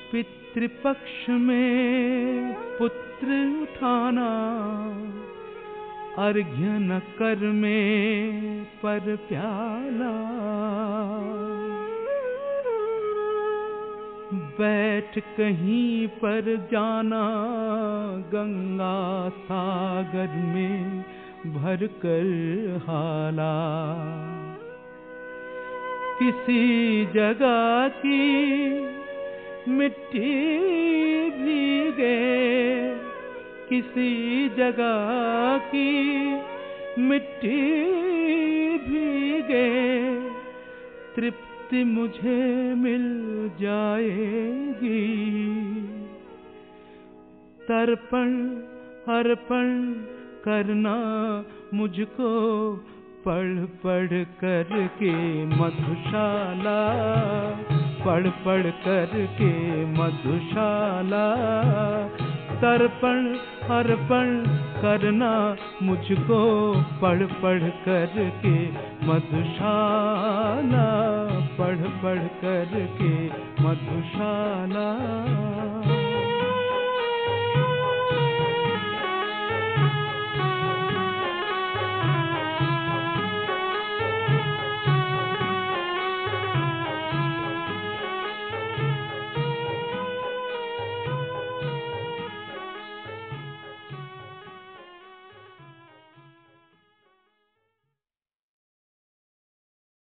पितृपक्ष में पुत्र उठाना, अर्घ्य न कर में पर प्याला। बैठ कहीं पर जाना गंगा सागर में भर कर हाला। किसी जगह की मिट्टी भीगे, किसी जगह की मिट्टी भीगे, तृप्ति मुझे मिल जाएगी। तर्पण अर्पण करना मुझको पढ़ पढ़ कर के मधुशाला, पढ़ पढ़ कर के मधुशाला। तर्पण अर्पण करना मुझको पढ़ पढ़ कर के मधुशाला, पढ़ पढ़ कर के मधुशाला।